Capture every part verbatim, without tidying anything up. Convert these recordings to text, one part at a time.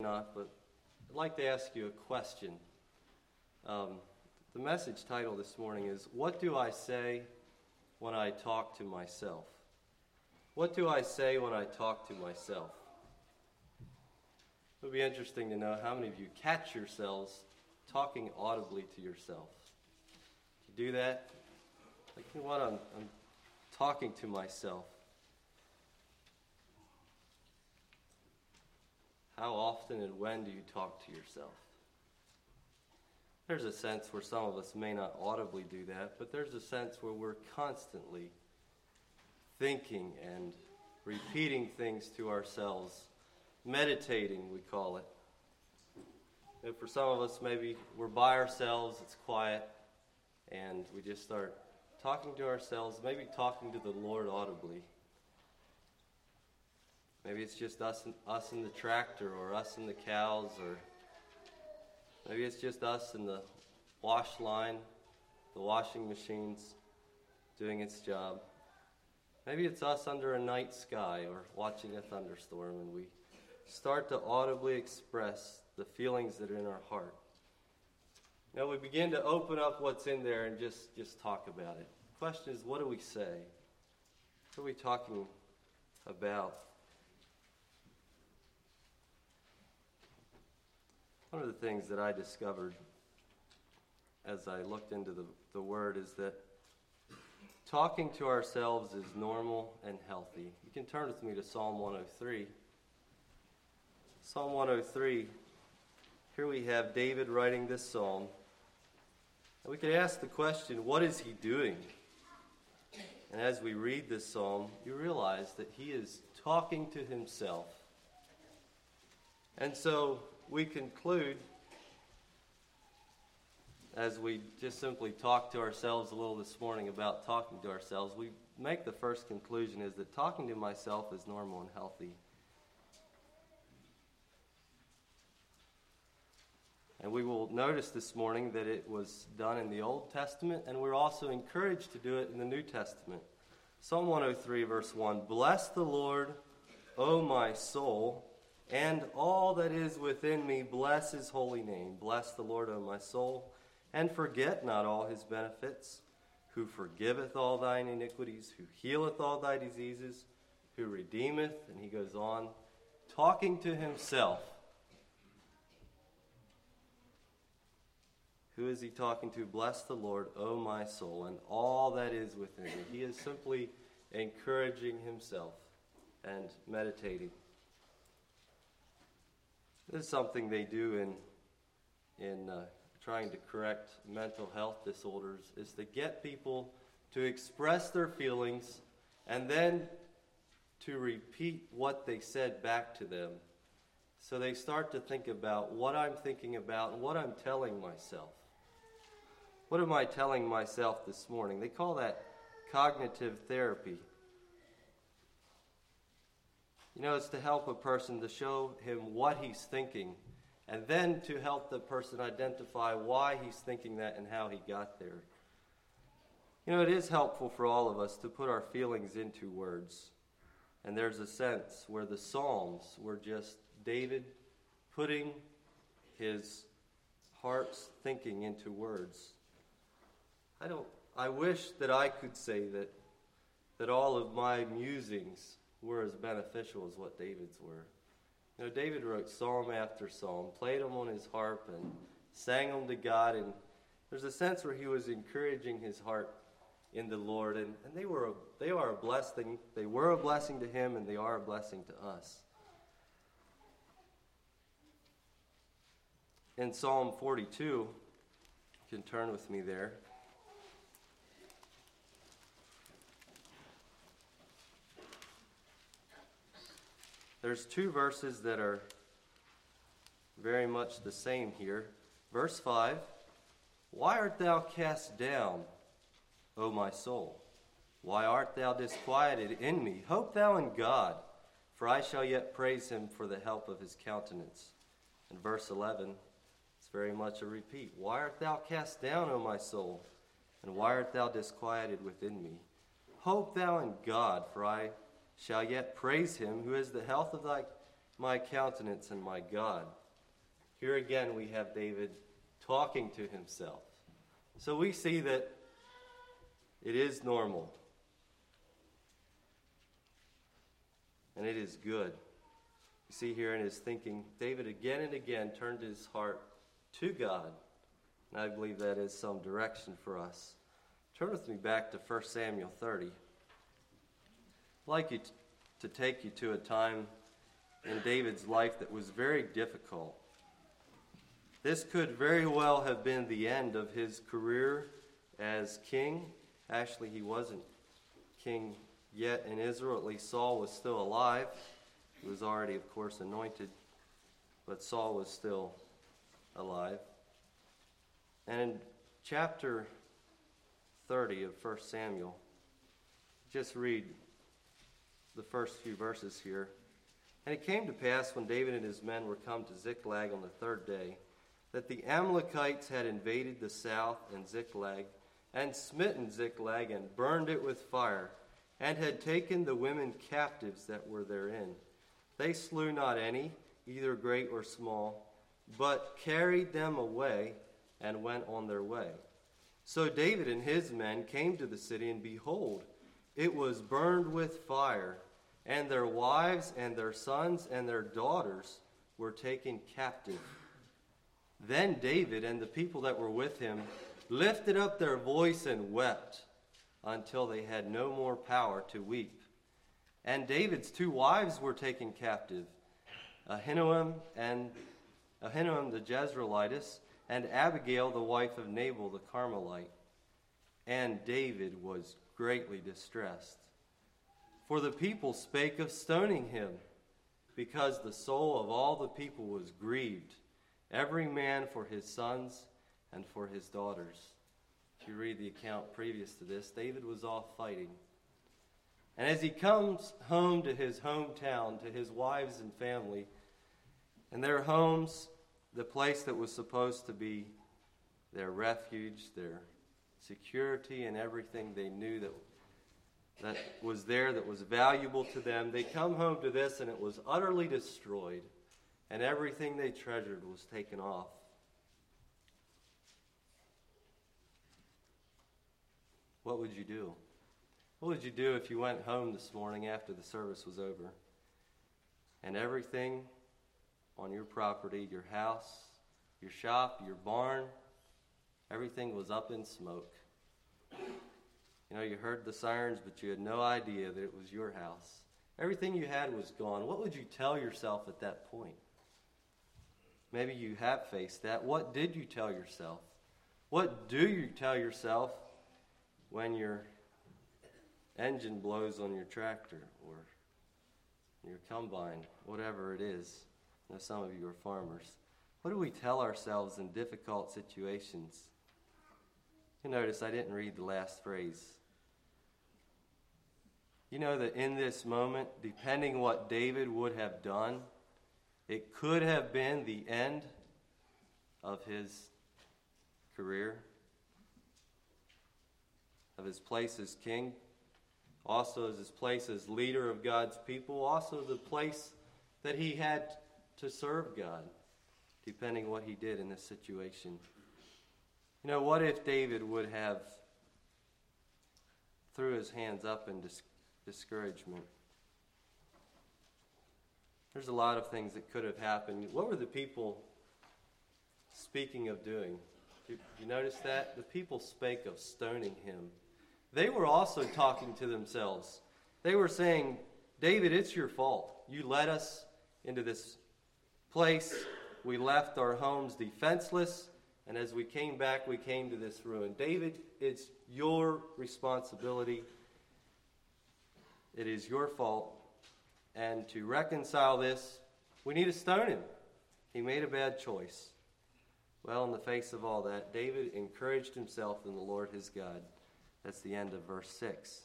Not, but I'd like to ask you a question. Um, the message title this morning is, What do I say when I talk to myself? What do I say when I talk to myself? It would be interesting to know how many of you catch yourselves talking audibly to yourself. Do you do that? Like, you know what, I'm, I'm talking to myself. How often and when do you talk to yourself? There's a sense where some of us may not audibly do that, but there's a sense where we're constantly thinking and repeating things to ourselves. Meditating, we call it. And for some of us, maybe we're by ourselves, it's quiet, and we just start talking to ourselves, maybe talking to the Lord audibly. Maybe it's just us and, us in the tractor, or us and the cows, or maybe it's just us in the wash line, the washing machine's doing its job. Maybe it's us under a night sky or watching a thunderstorm, and we start to audibly express the feelings that are in our heart. Now we begin to open up what's in there and just, just talk about it. The question is, what do we say? What are we talking about? One of the things that I discovered as I looked into the, the Word is that talking to ourselves is normal and healthy. You can turn with me to Psalm one oh three. Psalm one oh three, here we have David writing this psalm. And we could ask the question, what is he doing? And as we read this psalm, you realize that he is talking to himself. And so we conclude, as we just simply talk to ourselves a little this morning about talking to ourselves, we make the first conclusion is that talking to myself is normal and healthy. And we will notice this morning that it was done in the Old Testament, and we're also encouraged to do it in the New Testament. Psalm one oh three, verse one, Bless the Lord, O my soul, and all that is within me, bless his holy name. Bless the Lord, O my soul, and forget not all his benefits, who forgiveth all thine iniquities, who healeth all thy diseases, who redeemeth, and he goes on, talking to himself. Who is he talking to? Bless the Lord, O my soul, and all that is within me. He is simply encouraging himself and meditating. This is something they do in in uh, trying to correct mental health disorders, is to get people to express their feelings and then to repeat what they said back to them. So they start to think about what I'm thinking about and what I'm telling myself. What am I telling myself this morning? They call that cognitive therapy. You know, it's to help a person to show him what he's thinking, and then to help the person identify why he's thinking that and how he got there. You know, it is helpful for all of us to put our feelings into words. And there's a sense where the Psalms were just David putting his heart's thinking into words. I don't, I wish that I could say that, that all of my musings were as beneficial as what David's were. You know, David wrote psalm after psalm, played them on his harp, and sang them to God. And there's a sense where he was encouraging his heart in the Lord, and, and they were a, they are a blessing. They were a blessing to him, and they are a blessing to us. In Psalm forty-two, you can turn with me there. There's two verses that are very much the same here. Verse five, Why art thou cast down, O my soul? Why art thou disquieted in me? Hope thou in God, for I shall yet praise him for the help of his countenance. And verse eleven, it's very much a repeat. Why art thou cast down, O my soul? And why art thou disquieted within me? Hope thou in God, for I shall yet praise him, who is the health of thy my countenance and my God. Here again we have David talking to himself. So we see that it is normal. And it is good. You see here in his thinking, David again and again turned his heart to God. And I believe that is some direction for us. Turn with me back to First Samuel thirty. I'd like you t- to take you to a time in David's life that was very difficult. This could very well have been the end of his career as king. Actually, he wasn't king yet in Israel. At least Saul was still alive. He was already, of course, anointed, but Saul was still alive. And in chapter thirty of First Samuel, just read the first few verses here. And it came to pass when David and his men were come to Ziklag on the third day, that the Amalekites had invaded the south and Ziklag, and smitten Ziklag, and burned it with fire, and had taken the women captives that were therein. They slew not any, either great or small, but carried them away, and went on their way. So David and his men came to the city, and behold, it was burned with fire, and their wives and their sons and their daughters were taken captive. Then David and the people that were with him lifted up their voice and wept until they had no more power to weep. And David's two wives were taken captive, Ahinoam and Ahinoam the Jezreelitess, and Abigail the wife of Nabal the Carmelite. And David was greatly distressed, for the people spake of stoning him, because the soul of all the people was grieved, every man for his sons and for his daughters. If you read the account previous to this, David was off fighting. And as he comes home to his hometown, to his wives and family, and their homes, the place that was supposed to be their refuge, their security, and everything they knew that, that was there, that was valuable to them, they come home to this and it was utterly destroyed, and everything they treasured was taken off. What would you do? What would you do if you went home this morning after the service was over and everything on your property, your house, your shop, your barn, everything was up in smoke? You know, you heard the sirens, but you had no idea that it was your house. Everything you had was gone. What would you tell yourself at that point? Maybe you have faced that. What did you tell yourself? What do you tell yourself when your engine blows on your tractor or your combine, whatever it is? I know some of you are farmers. What do we tell ourselves in difficult situations? You notice I didn't read the last phrase. You know that in this moment, depending what David would have done, it could have been the end of his career, of his place as king, also as his place as leader of God's people, also the place that he had to serve God, depending what he did in this situation. You know, what if David would have threw his hands up in dis- discouragement? There's a lot of things that could have happened. What were the people speaking of doing? Did you notice that? The people spake of stoning him. They were also talking to themselves. They were saying, David, it's your fault. You led us into this place. We left our homes defenseless. And as we came back, we came to this ruin. David, it's your responsibility. It is your fault. And to reconcile this, we need to stone him. He made a bad choice. Well, in the face of all that, David encouraged himself in the Lord his God. That's the end of verse six.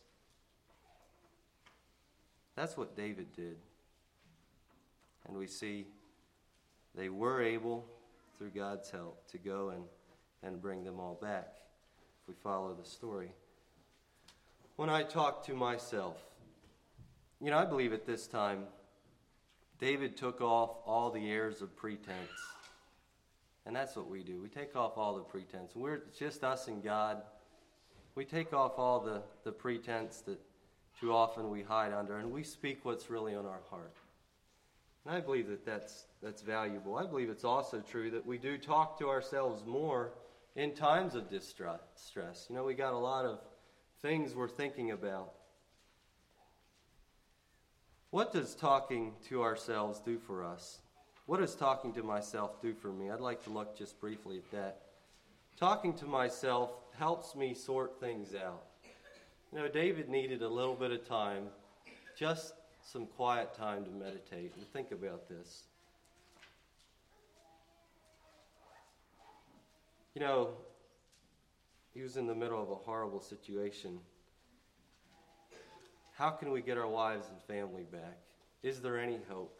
That's what David did. And we see they were able, through God's help, to go and, and bring them all back, if we follow the story. When I talk to myself, you know, I believe at this time David took off all the airs of pretense. And that's what we do. We take off all the pretense. We're it's just us and God. We take off all the, the pretense that too often we hide under, and we speak what's really on our heart. And I believe that that's, that's valuable. I believe it's also true that we do talk to ourselves more in times of distress. You know, we got a lot of things we're thinking about. What does talking to ourselves do for us? What does talking to myself do for me? I'd like to look just briefly at that. Talking to myself helps me sort things out. You know, David needed a little bit of time, just some quiet time to meditate and think about this. You know, he was in the middle of a horrible situation. How can we get our wives and family back? Is there any hope?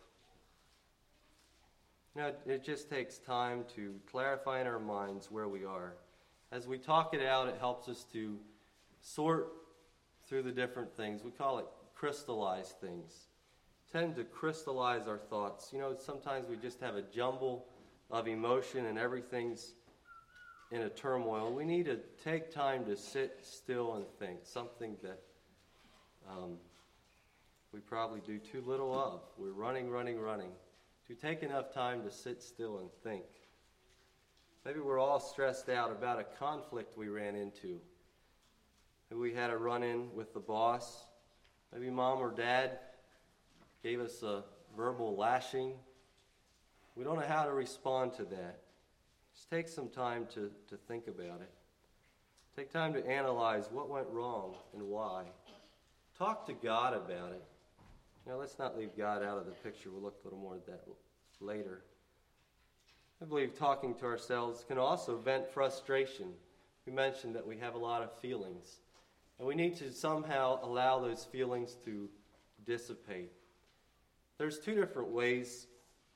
You know, it just takes time to clarify in our minds where we are. As we talk it out, it helps us to sort through the different things. We call it crystallize things. Tend to crystallize our thoughts. You know, sometimes we just have a jumble of emotion and everything's in a turmoil. We need to take time to sit still and think, something that um, we probably do too little of. We're running, running, running. To take enough time to sit still and think. Maybe we're all stressed out about a conflict we ran into. Maybe we had a run-in with the boss. Maybe mom or dad gave us a verbal lashing. We don't know how to respond to that. Just take some time to, to think about it. Take time to analyze what went wrong and why. Talk to God about it. Now, let's not leave God out of the picture. We'll look a little more at that later. I believe talking to ourselves can also vent frustration. We mentioned that we have a lot of feelings, and we need to somehow allow those feelings to dissipate. There's two different ways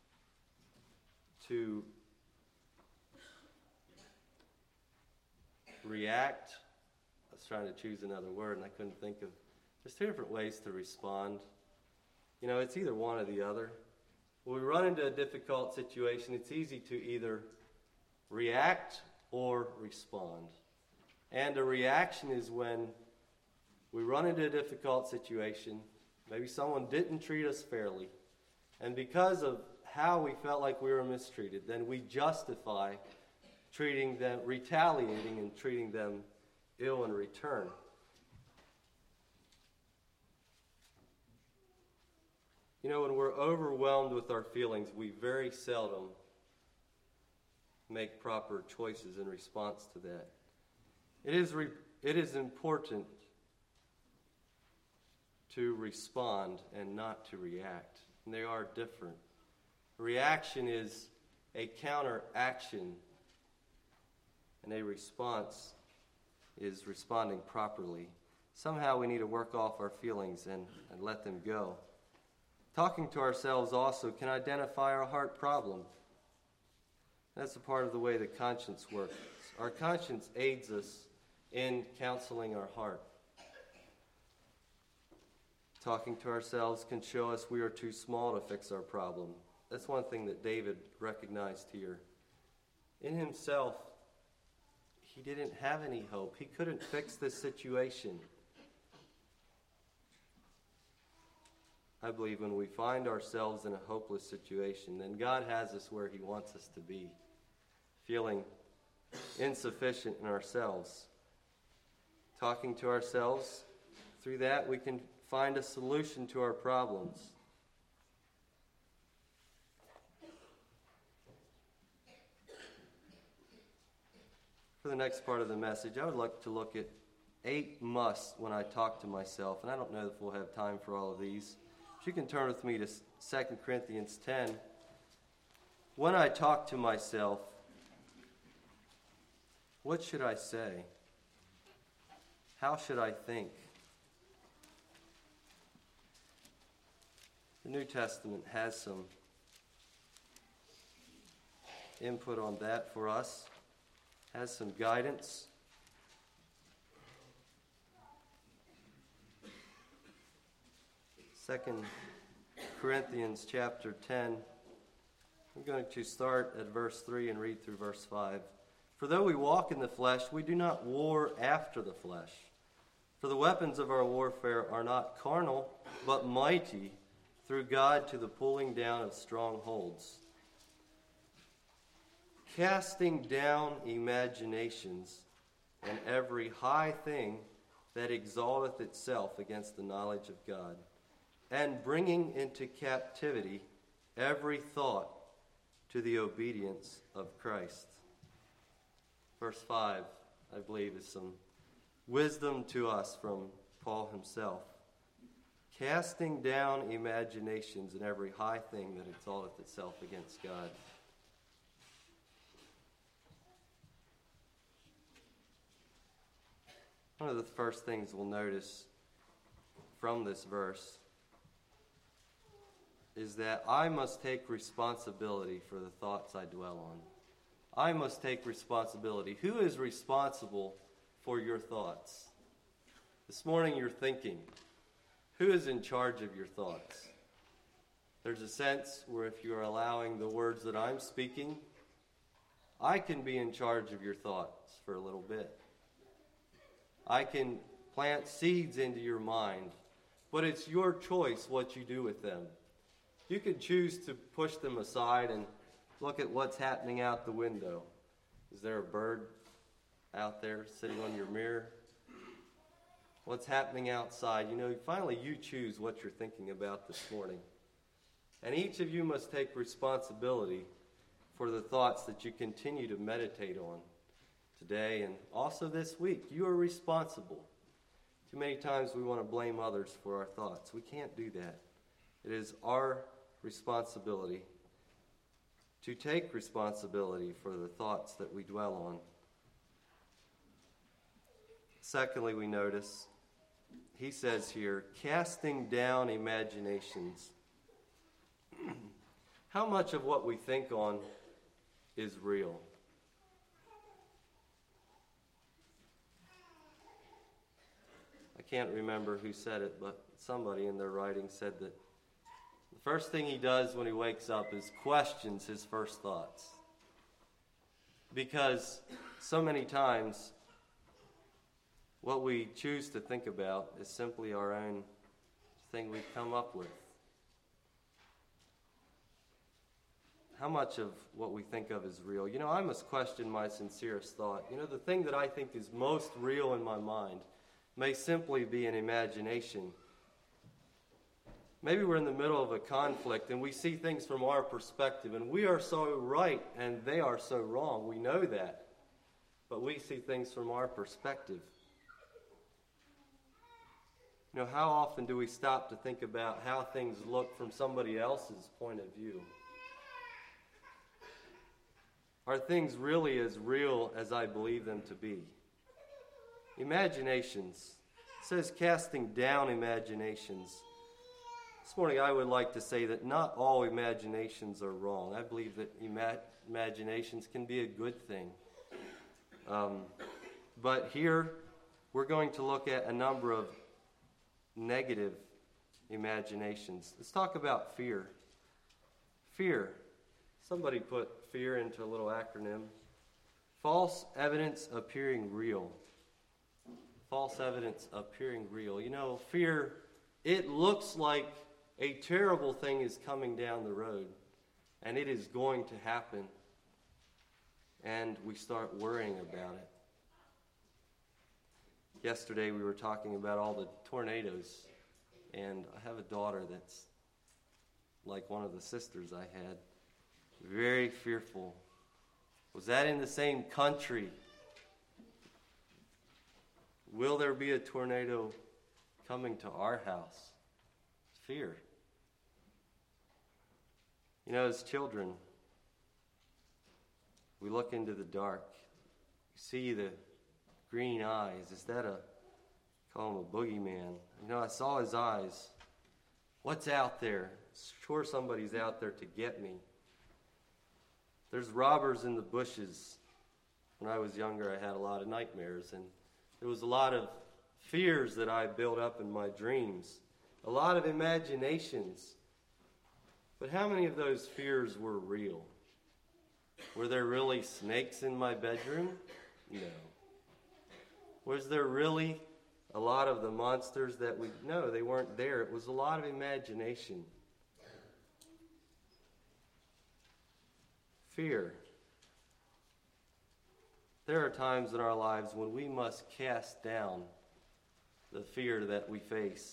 to react. I was trying to choose another word, and I couldn't think of. There's two different ways to respond. You know, it's either one or the other. When we run into a difficult situation, it's easy to either react or respond. And a reaction is when we run into a difficult situation, maybe someone didn't treat us fairly, and because of how we felt like we were mistreated, then we justify treating them, retaliating and treating them ill in return. You know, when we're overwhelmed with our feelings, we very seldom make proper choices in response to that. It is re- it is important to respond and not to react. And they are different. Reaction is a counteraction, and a response is responding properly. Somehow we need to work off our feelings and, and let them go. Talking to ourselves also can identify our heart problem. That's a part of the way the conscience works. Our conscience aids us in counseling our heart. Talking to ourselves can show us we are too small to fix our problem. That's one thing that David recognized here. In himself, he didn't have any hope. He couldn't fix this situation. I believe when we find ourselves in a hopeless situation, then God has us where he wants us to be, feeling insufficient in ourselves. Talking to ourselves, through that we can find a solution to our problems. For the next part of the message, I would like to look at eight musts when I talk to myself, and I don't know if we'll have time for all of these. If you can turn with me to Second Corinthians ten. When I talk to myself, what should I say? How should I think? The New Testament has some input on that for us, has some guidance. Second Corinthians chapter ten. I'm going to start at verse three and read through verse five. For though we walk in the flesh, we do not war after the flesh. For the weapons of our warfare are not carnal, but mighty through God to the pulling down of strongholds, casting down imaginations and every high thing that exalteth itself against the knowledge of God, and bringing into captivity every thought to the obedience of Christ. Verse five, I believe, is some wisdom to us from Paul himself. Casting down imaginations and every high thing that exalteth itself against God. One of the first things we'll notice from this verse is that I must take responsibility for the thoughts I dwell on. I must take responsibility. Who is responsible for your thoughts? This morning you're thinking. Who is in charge of your thoughts? There's a sense where if you're allowing the words that I'm speaking, I can be in charge of your thoughts for a little bit. I can plant seeds into your mind, but it's your choice what you do with them. You can choose to push them aside and look at what's happening out the window. Is there a bird out there sitting on your mirror? What's happening outside? You know, finally you choose what you're thinking about this morning. And each of you must take responsibility for the thoughts that you continue to meditate on today and also this week. You are responsible. Too many times we want to blame others for our thoughts. We can't do that. It is our responsibility to take responsibility for the thoughts that we dwell on. Secondly, we notice, he says here, casting down imaginations. How much of what we think on is real? I can't remember who said it, but somebody in their writing said that the first thing he does when he wakes up is questions his first thoughts. Because so many times what we choose to think about is simply our own thing we've come up with. How much of what we think of is real? You know, I must question my sincerest thought. You know, the thing that I think is most real in my mind may simply be an imagination. Maybe we're in the middle of a conflict and we see things from our perspective and we are so right and they are so wrong. We know that. But we see things from our perspective. You know, how often do we stop to think about how things look from somebody else's point of view? Are things really as real as I believe them to be? Imaginations. It says casting down imaginations. This morning I would like to say that not all imaginations are wrong. I believe that ima- imaginations can be a good thing. Um, but here we're going to look at a number of negative imaginations. Let's talk about fear. Fear. Somebody put fear into a little acronym. False evidence appearing real. False evidence appearing real. You know, fear, it looks like a terrible thing is coming down the road, and it is going to happen, and we start worrying about it. Yesterday we were talking about all the tornadoes, and I have a daughter that's like one of the sisters I had. Very fearful. Was that in the same country? Will there be a tornado coming to our house? Fear. You know, as children, we look into the dark. You see the green eyes. Is that a, call him a boogeyman? You know, I saw his eyes. What's out there? Sure, somebody's out there to get me. There's robbers in the bushes. When I was younger, I had a lot of nightmares, and there was a lot of fears that I built up in my dreams, a lot of imaginations But how many of those fears were real? Were there really snakes in my bedroom? No. Was there really a lot of the monsters that we... No, they weren't there. It was a lot of imagination. Fear. There are times in our lives when we must cast down the fear that we face.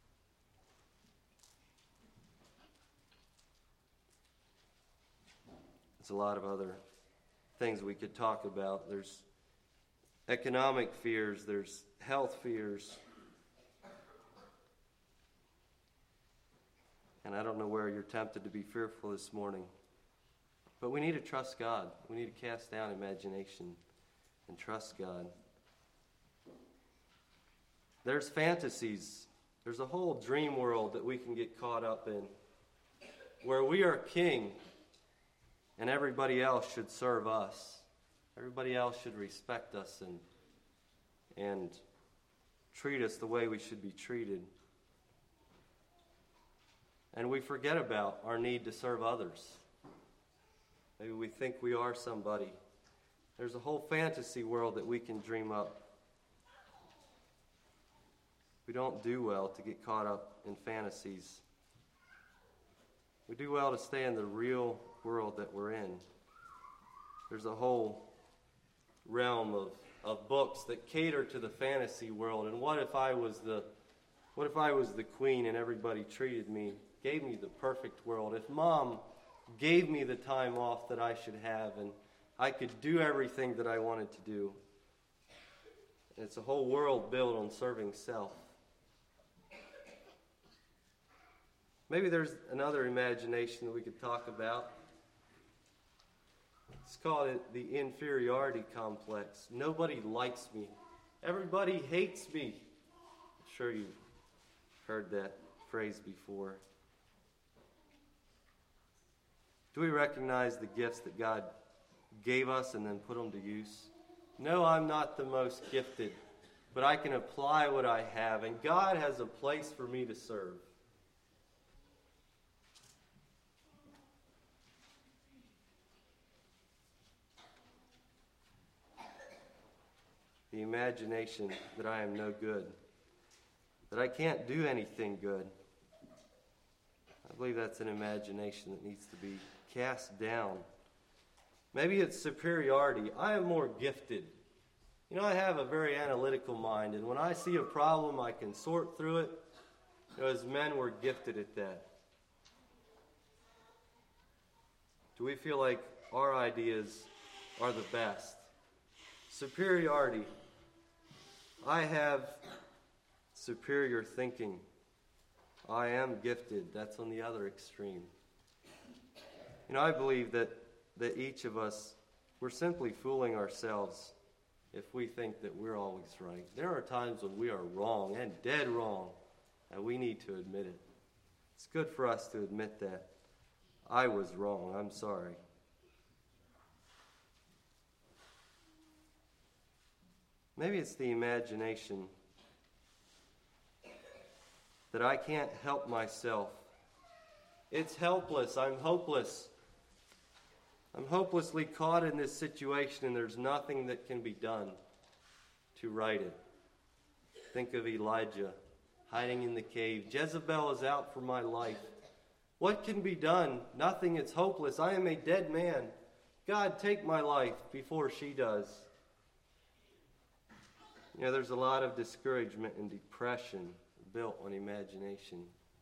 There's a lot of other things we could talk about. There's economic fears, there's health fears. And I don't know where you're tempted to be fearful this morning. But we need to trust God. We need to cast down imagination and trust God. There's fantasies. There's a whole dream world that we can get caught up in, where we are king and everybody else should serve us. Everybody else should respect us and, and treat us the way we should be treated. And we forget about our need to serve others. Maybe we think we are somebody. There's a whole fantasy world that we can dream up. We don't do well to get caught up in fantasies. We do well to stay in the real world that we're in. There's a whole realm of, of books that cater to the fantasy world. And what if I was the what if I was the queen and everybody treated me, gave me the perfect world? If Mom gave me the time off that I should have and I could do everything that I wanted to do. And it's a whole world built on serving self. Maybe there's another imagination that we could talk about. It's called it the inferiority complex. Nobody likes me. Everybody hates me. I'm sure you've heard that phrase before. Do we recognize the gifts that God gave us and then put them to use? No, I'm not the most gifted, but I can apply what I have, and God has a place for me to serve. The imagination that I am no good, that I can't do anything good. I believe that's an imagination that needs to be cast down. Maybe it's superiority. I am more gifted. You know, I have a very analytical mind, and when I see a problem, I can sort through it. You know, as men, we're gifted at that. Do we feel like our ideas are the best? Superiority. I have superior thinking. I am gifted. That's on the other extreme. You know, I believe that, that each of us, we're simply fooling ourselves if we think that we're always right. There are times when we are wrong and dead wrong, and we need to admit it. It's good for us to admit that. I was wrong. I'm sorry. Maybe it's the imagination that I can't help myself. It's helpless. I'm hopeless. I'm hopelessly caught in this situation, and there's nothing that can be done to right it. Think of Elijah hiding in the cave. Jezebel is out for my life. What can be done? Nothing. It's hopeless. I am a dead man. God, take my life before she does. You know, there's a lot of discouragement and depression built on imagination.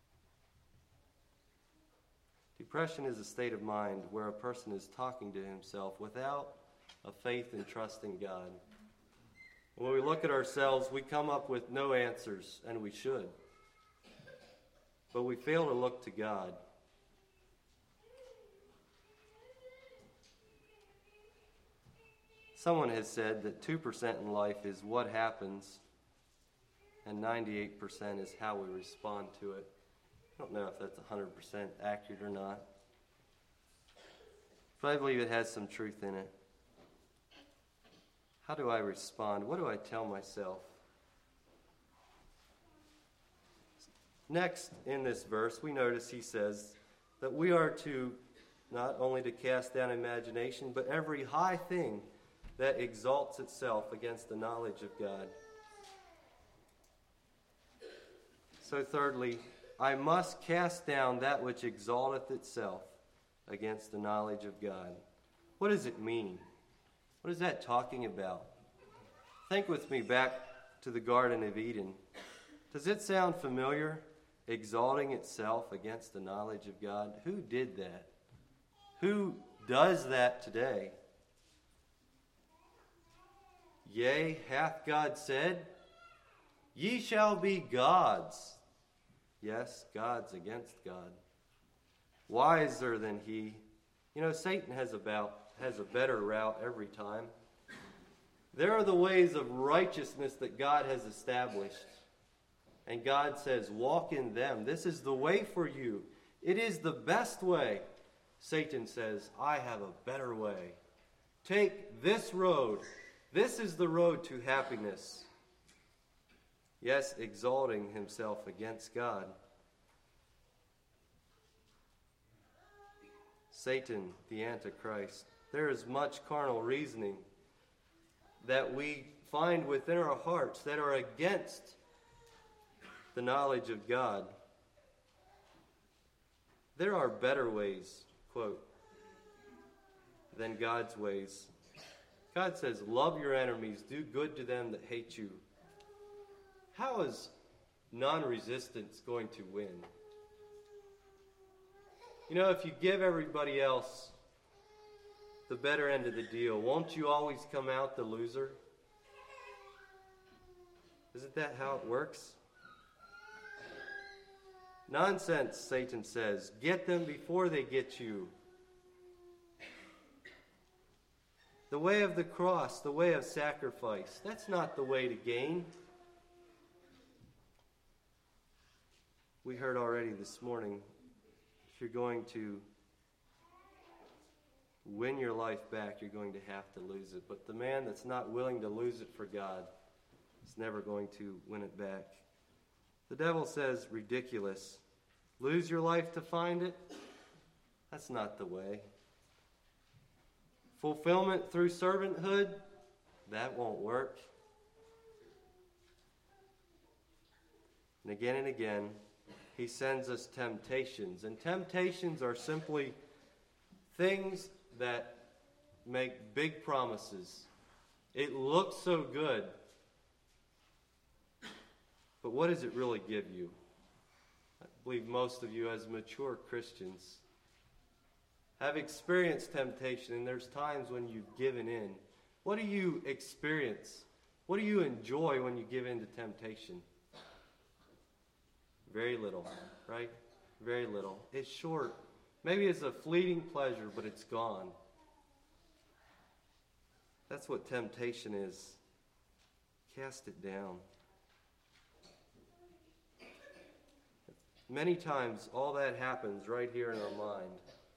Depression is a state of mind where a person is talking to himself without a faith and trust in God. When we look at ourselves, we come up with no answers, and we should. But we fail to look to God. Someone has said that two percent in life is what happens, and ninety-eight percent is how we respond to it. I don't know if that's one hundred percent accurate or not, but I believe it has some truth in it. How do I respond? What do I tell myself? Next, in this verse, we notice he says that we are to not only to cast down imagination, but every high thing that exalts itself against the knowledge of God. So thirdly, I must cast down that which exalteth itself against the knowledge of God. What does it mean? What is that talking about? Think with me back to the Garden of Eden. Does it sound familiar? Exalting itself against the knowledge of God? Who did that? Who does that today? Yea, hath God said, ye shall be gods. Yes, gods against God. Wiser than he. You know, Satan has about has a better route every time. There are the ways of righteousness that God has established. And God says, walk in them. This is the way for you. It is the best way. Satan says, I have a better way. Take this road. This is the road to happiness. Yes, exalting himself against God. Satan, the Antichrist. There is much carnal reasoning that we find within our hearts that are against the knowledge of God. There are better ways, quote, than God's ways. God says, love your enemies, do good to them that hate you. How is non-resistance going to win? You know, if you give everybody else the better end of the deal, won't you always come out the loser? Isn't that how it works? Nonsense, Satan says. Get them before they get you. The way of the cross, the way of sacrifice, that's not the way to gain. We heard already this morning, if you're going to win your life back, you're going to have to lose it. But the man that's not willing to lose it for God is never going to win it back. The devil says, ridiculous. Lose your life to find it? That's not the way. Fulfillment through servanthood? That won't work. And again and again, he sends us temptations. And temptations are simply things that make big promises. It looks so good. But what does it really give you? I believe most of you as mature Christians have experienced temptation, and there's times when you've given in. What do you experience? What do you enjoy when you give in to temptation? Very little, right? Very little. It's short. Maybe it's a fleeting pleasure, but it's gone. That's what temptation is. Cast it down. Many times, all that happens right here in our mind.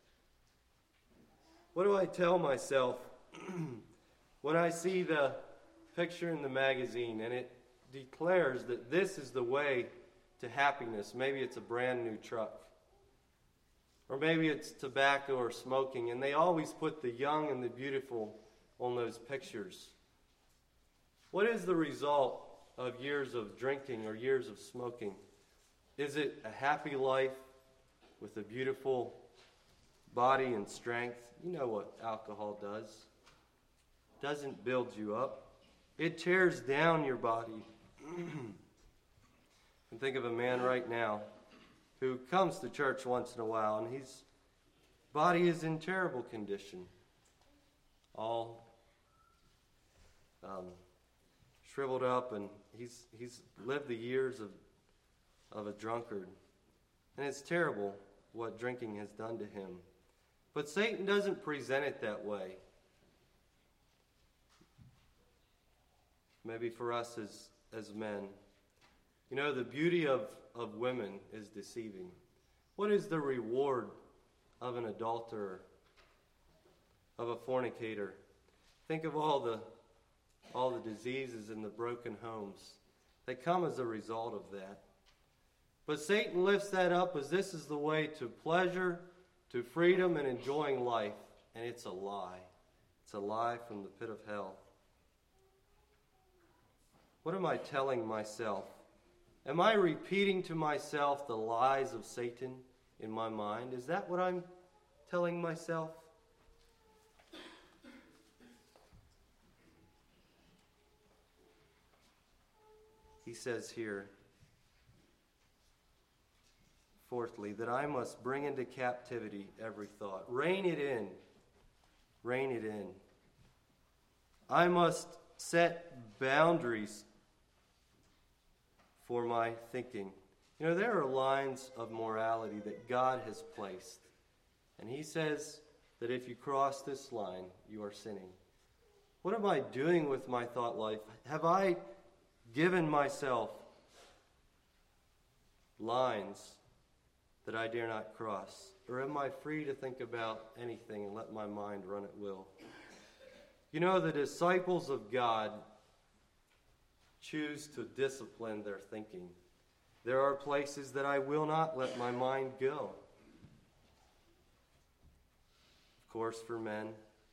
What do I tell myself when I see the picture in the magazine and it declares that this is the way to happiness? Maybe it's a brand new truck. Or maybe it's tobacco or smoking, and they always put the young and the beautiful on those pictures. What is the result of years of drinking or years of smoking? Is it a happy life with a beautiful body and strength? You know what alcohol does. It doesn't build you up. It tears down your body. And think of a man right now who comes to church once in a while, and his body is in terrible condition. All um, shriveled up, and he's he's lived the years of of a drunkard. And it's terrible what drinking has done to him. But Satan doesn't present it that way. Maybe for us as, as men. You know, the beauty of, of women is deceiving. What is the reward of an adulterer, of a fornicator? Think of all the all the diseases and the broken homes that come as a result of that. But Satan lifts that up as this is the way to pleasure to freedom and enjoying life, and it's a lie. It's a lie from the pit of hell. What am I telling myself? Am I repeating to myself the lies of Satan in my mind? Is that what I'm telling myself? He says here, fourthly, that I must bring into captivity every thought. Rein it in. Rein it in. I must set boundaries for my thinking. You know, there are lines of morality that God has placed. And he says that if you cross this line, you are sinning. What am I doing with my thought life? Have I given myself lines that I dare not cross? Or am I free to think about anything and let my mind run at will? You know, the disciples of God choose to discipline their thinking. There are places that I will not let my mind go. Of course, for men,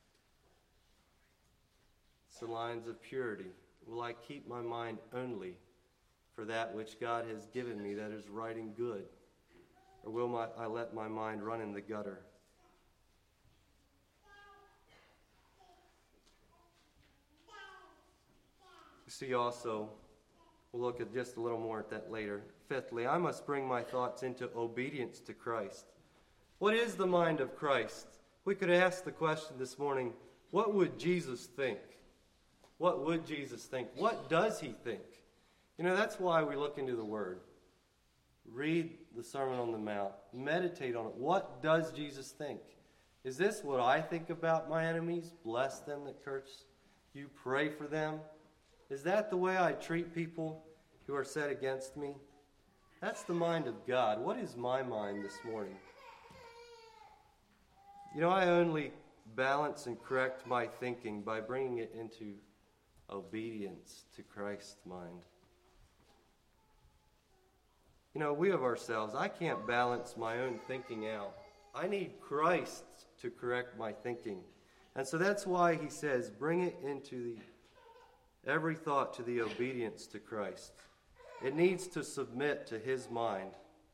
it's the lines of purity. Will I keep my mind only for that which God has given me that is right and good? Or will my, I let my mind run in the gutter? You see also, we'll look at just a little more at that later. Fifthly, I must bring my thoughts into obedience to Christ. What is the mind of Christ? We could ask the question this morning, what would Jesus think? What would Jesus think? What does he think? You know, that's why we look into the Word. Read the Sermon on the Mount. Meditate on it. What does Jesus think? Is this what I think about my enemies? Bless them that curse you. Pray for them. Is that the way I treat people who are set against me? That's the mind of God. What is my mind this morning? You know, I only balance and correct my thinking by bringing it into obedience to Christ's mind. You know, we of ourselves, I can't balance my own thinking out. I need Christ to correct my thinking. And so that's why he says, bring it into the every thought to the obedience to Christ. It needs to submit to his mind.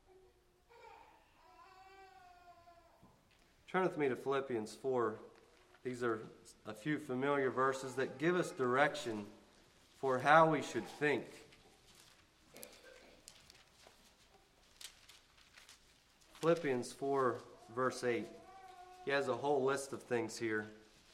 Turn with me to Philippians four. These are a few familiar verses that give us direction for how we should think. Philippians four, verse eight. He has a whole list of things here.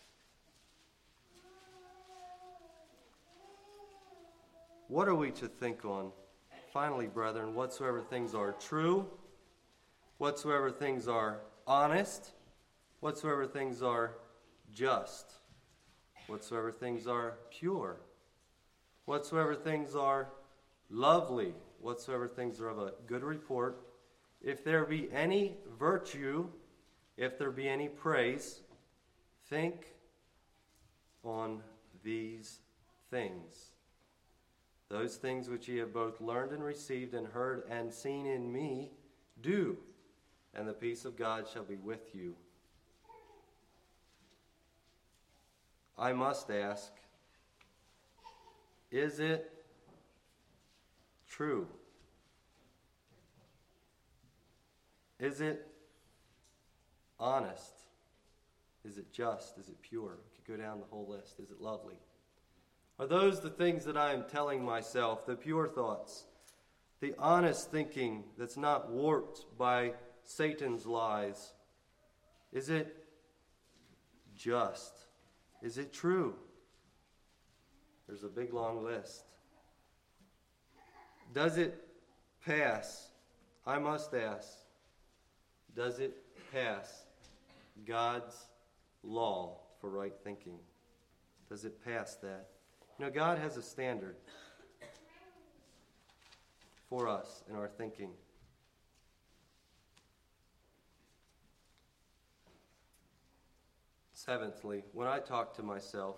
What are we to think on? Finally, brethren, whatsoever things are true, whatsoever things are honest, whatsoever things are just, whatsoever things are pure, whatsoever things are lovely, whatsoever things are of a good report, if there be any virtue, if there be any praise, think on these things. Those things which ye have both learned and received and heard and seen in me, do, and the peace of God shall be with you. I must ask, is it true? Is it honest? Is it just? Is it pure? We could go down the whole list. Is it lovely? Are those the things that I am telling myself, the pure thoughts, the honest thinking that's not warped by Satan's lies? Is it just? Is it true? There's a big long list. Does it pass? I must ask, does it pass God's law for right thinking? Does it pass that? You know, God has a standard for us in our thinking. Seventhly, when I talk to myself,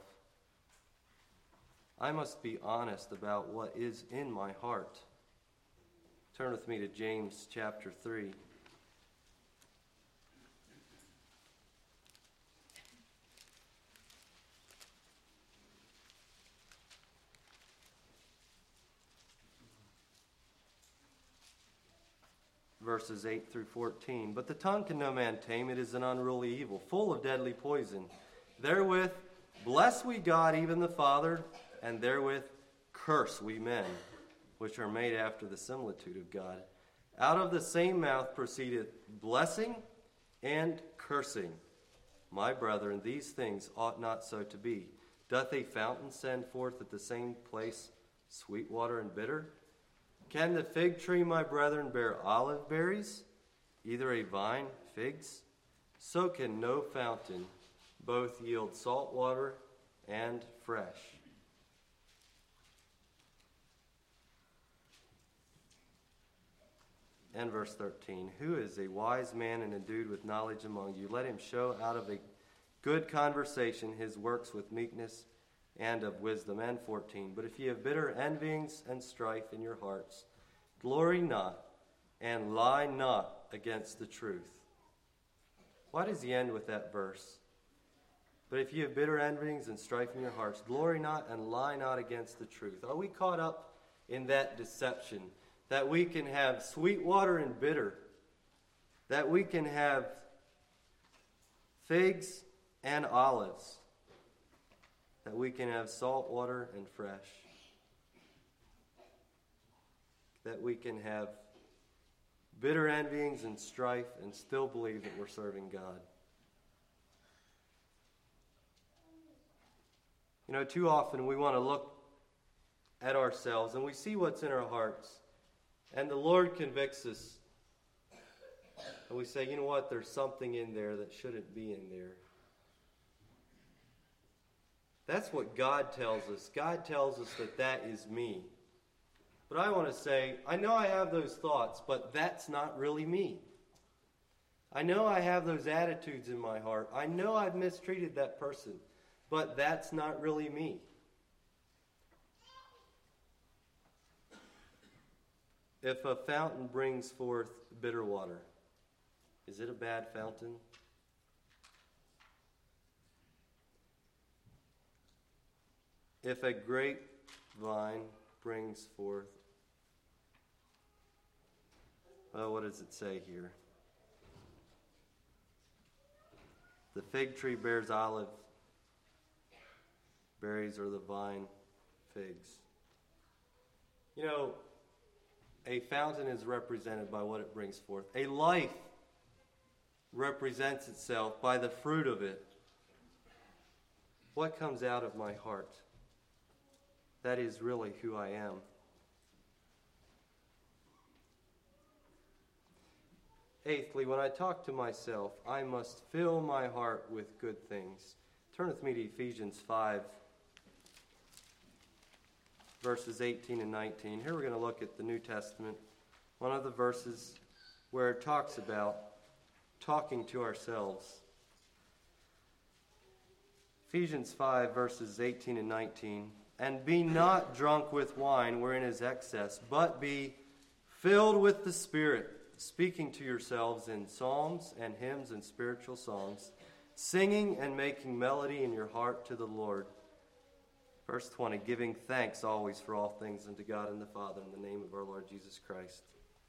I must be honest about what is in my heart. Turn with me to James chapter three. verses eight through fourteen. But the tongue can no man tame. It is an unruly evil, full of deadly poison. Therewith bless we God, even the Father, and therewith curse we men, which are made after the similitude of God. Out of the same mouth proceedeth blessing and cursing. My brethren, these things ought not so to be. Doth a fountain send forth at the same place sweet water and bitter? Can the fig tree, my brethren, bear olive berries, either a vine figs? So can no fountain both yield salt water and fresh. And verse thirteen, who is a wise man and endued with knowledge among you? Let him show out of a good conversation his works with meekness and of wisdom. And fourteen, but if ye have bitter envyings and strife in your hearts, glory not and lie not against the truth. Why does he end with that verse? But if ye have bitter envyings and strife in your hearts, glory not and lie not against the truth. Are we caught up in that deception? That we can have sweet water and bitter. That we can have figs and olives. That we can have salt water and fresh. That we can have bitter envyings and strife and still believe that we're serving God. You know, too often we want to look at ourselves and we see what's in our hearts. And the Lord convicts us. And we say, you know what, there's something in there that shouldn't be in there. That's what God tells us. God tells us that that is me. But I want to say, I know I have those thoughts, but that's not really me. I know I have those attitudes in my heart. I know I've mistreated that person, but that's not really me. If a fountain brings forth bitter water, is it a bad fountain? If a grapevine brings forth, well, what does it say here? The fig tree bears olive berries, or the vine figs. You know, a fountain is represented by what it brings forth. A life represents itself by the fruit of it. What comes out of my heart? That is really who I am. Eighthly, when I talk to myself, I must fill my heart with good things. Turn with me to Ephesians five. Verses eighteen and nineteen. Here we're going to look at the New Testament, one of the verses where it talks about talking to ourselves. Ephesians five, verses eighteen and nineteen. And be not drunk with wine wherein is excess, but be filled with the Spirit, speaking to yourselves in psalms and hymns and spiritual songs, singing and making melody in your heart to the Lord. Verse twenty, giving thanks always for all things unto God and the Father in the name of our Lord Jesus Christ.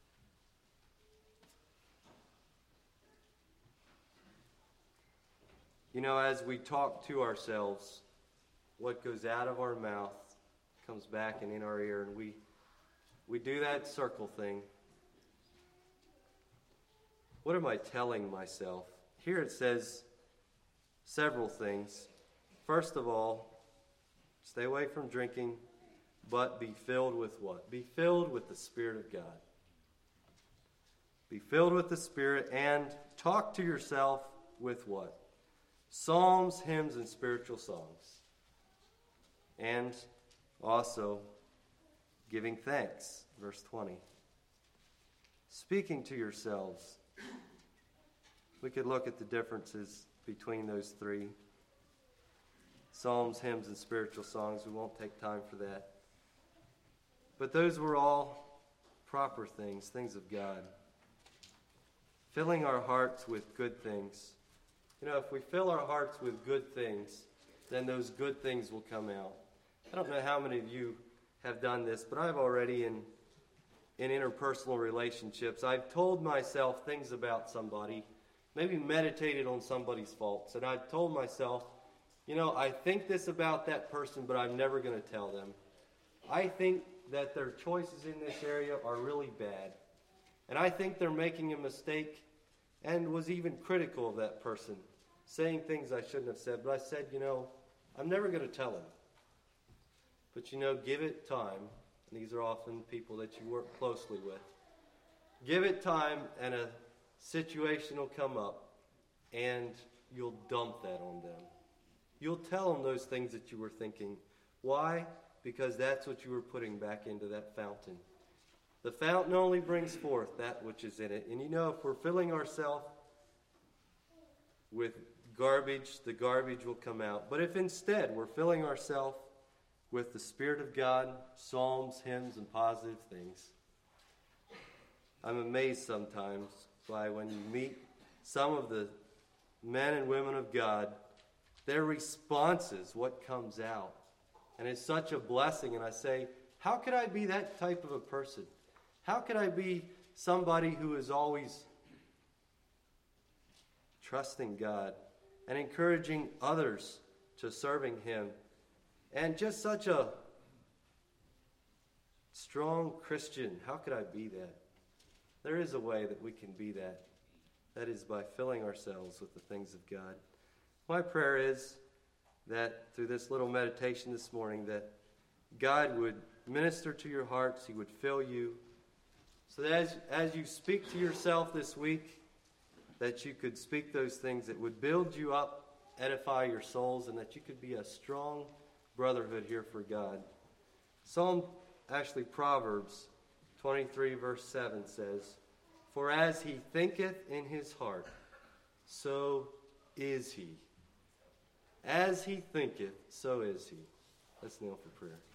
You know, as we talk to ourselves, what goes out of our mouth comes back and in our ear, and we we do that circle thing. What am I telling myself? Here it says several things. First of all, stay away from drinking, but be filled with what? Be filled with the Spirit of God. Be filled with the Spirit and talk to yourself with what? Psalms, hymns, and spiritual songs. And also giving thanks, verse twenty. Speaking to yourselves. We could look at the differences between those three. Psalms, hymns, and spiritual songs. We won't take time for that. But those were all proper things, things of God. Filling our hearts with good things. You know, if we fill our hearts with good things, then those good things will come out. I don't know how many of you have done this, but I've already in in interpersonal relationships, I've told myself things about somebody, maybe meditated on somebody's faults, and I've told myself, you know, I think this about that person, but I'm never going to tell them. I think that their choices in this area are really bad. And I think they're making a mistake, and was even critical of that person, saying things I shouldn't have said. But I said, you know, I'm never going to tell them. But, you know, give it time. And these are often people that you work closely with. Give it time, and a situation will come up, and you'll dump that on them. You'll tell them those things that you were thinking. Why? Because that's what you were putting back into that fountain. The fountain only brings forth that which is in it. And you know, if we're filling ourselves with garbage, the garbage will come out. But if instead we're filling ourselves with the Spirit of God, psalms, hymns, and positive things, I'm amazed sometimes by when you meet some of the men and women of God, their responses, what comes out. And it's such a blessing. And I say, how could I be that type of a person? How could I be somebody who is always trusting God and encouraging others to serving Him? And just such a strong Christian. How could I be that? There is a way that we can be that. That is by filling ourselves with the things of God. My prayer is that through this little meditation this morning, that God would minister to your hearts. He would fill you. So that as, as you speak to yourself this week, that you could speak those things that would build you up, edify your souls, and that you could be a strong brotherhood here for God. Psalm, actually Proverbs twenty-three verse seven says, "For as he thinketh in his heart, so is he." As he thinketh, so is he. Let's kneel for prayer.